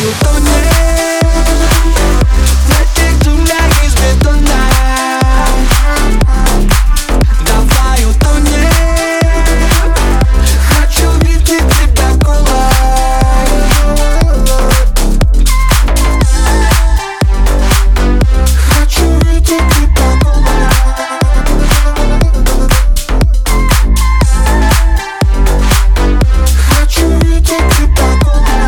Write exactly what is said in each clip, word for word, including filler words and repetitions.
утонешь. Эти джунгли из бетона. Давай утонешь. Хочу видеть тебя голой. Хочу видеть тебя голой. Хочу видеть тебя голой.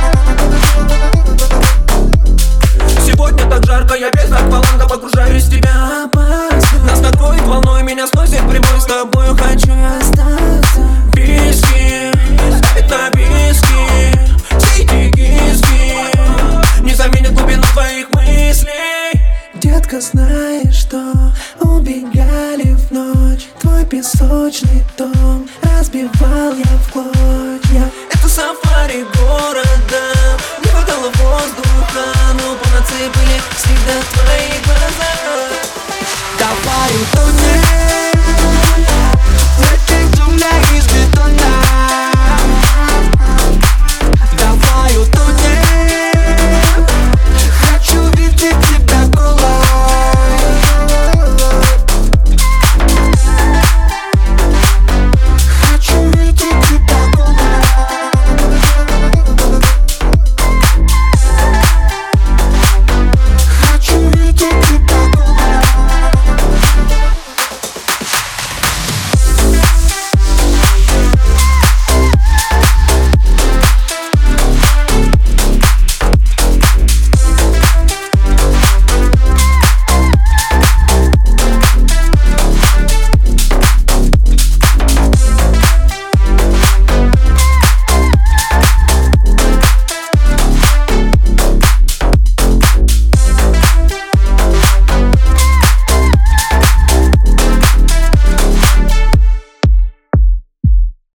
Сегодня так жарко, я без акваланга погружаюсь в тебя. Нас накроет волной, меня сносит прямой. С тобою хочу остаться. Виски, ставить на виски. Все эти киски не заменят глубину твоих мыслей. Детка, знаешь что? Убегали в ночь. Твой песочный дом разбивал я в клочья.